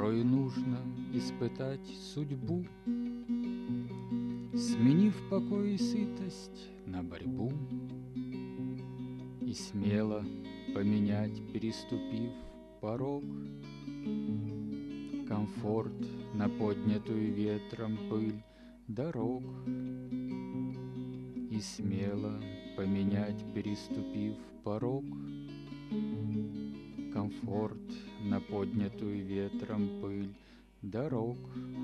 Порою нужно испытать судьбу, сменив покой и сытость на борьбу, и смело поменять, переступив порог, комфорт на поднятую ветром пыль дорог. И смело поменять, переступив порог, комфорт на поднятую ветром пыль дорог.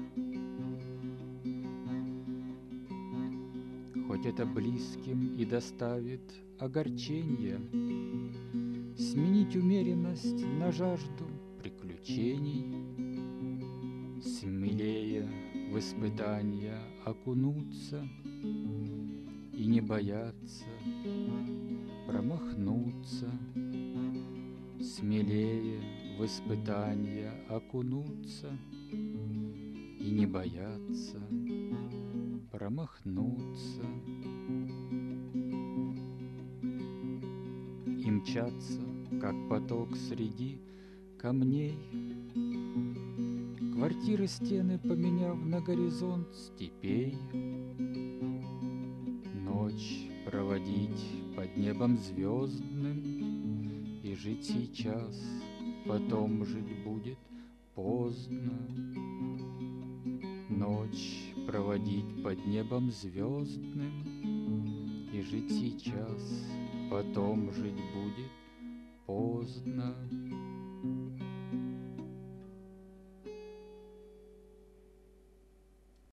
Хоть это близким и доставит огорченье, сменить умеренность на жажду приключений, смелее в испытания окунуться и не бояться промахнуться, смелее в испытания окунуться и не бояться промахнуться, и мчаться, как поток среди камней, квартиры стены поменяв на горизонт степей, ночь проводить под небом звездным и жить сейчас, потом жить будет поздно. Ночь проводить под небом звездным и жить сейчас, потом жить будет поздно.